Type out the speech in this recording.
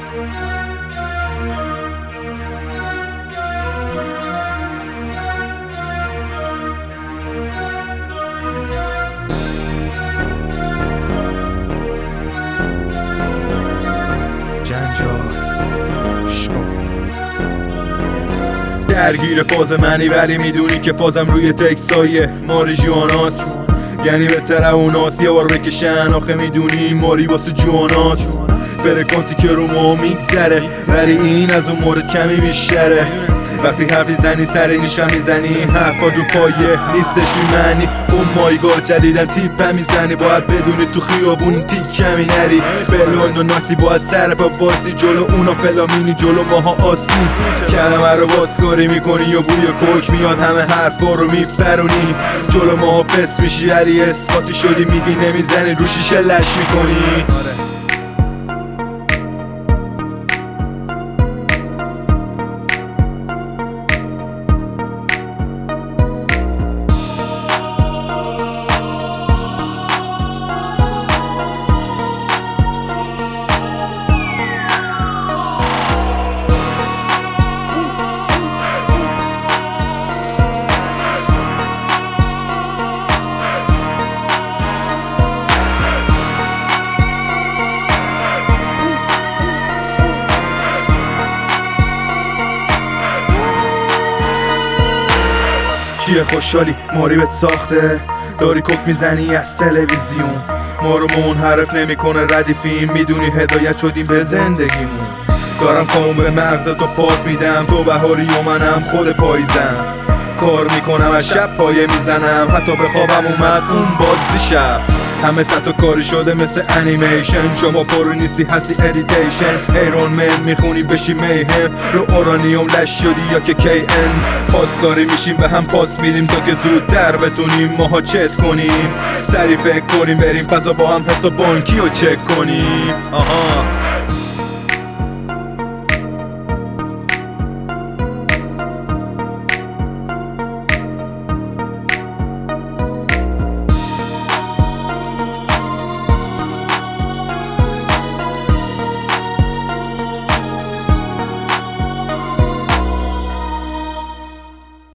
درگیر فاز منی ولی میدونی که فازم روی تکسای ماری جواناس، یعنی بهتره اوناس یه بار بکشن آخه میدونی ماری واسه جواناس. فرکانسی که رو ما میگذره ولی این از اون مورد کمی بیشتره. وقتی حرفی زنی سر نیشم میزنی حرفا دو پایه نیستش معنی. اون مایگاه جدیدن تیپ میزنی باید بدونی تو خیابون تیک کمی نری. بلوند و ناسی باید سر پا باسی جلو اونا فلامینی جلو ماها آسی. کلمه رو بازکاری میکنی یا بوی کوک میاد همه حرفا رو میپرونی جلو ماها فس میشی علی اسقاطی شدی میگی نمیزنی رو شیشه لش میکنی. چیه خوشحالی ماری بهت ساخته داری کک میزنی از تلویزیون ما رو منحرف نمیکنه ردیفیم میدونی هدایت شدیم به زندگیمون. دارم کامون به مغزتو پاس میدم تو بهاری و منم خود پاییزم کار میکنم از شب پایه میزنم حتی به خوابم اومد اون بازی شب همه تحت کاری شده مثل انیمیشن شما پرو نیستی هستی ادیتیشن ایرون من میخونی بشی میهم رو اورانیوم لش شدی یا که KN پاسداری میشیم به هم پاس میدیم تا که زودتر بتونیم ماها چت کنیم سری فکر کنیم بریم فضا با هم حساب بانکی رو چک کنیم. آها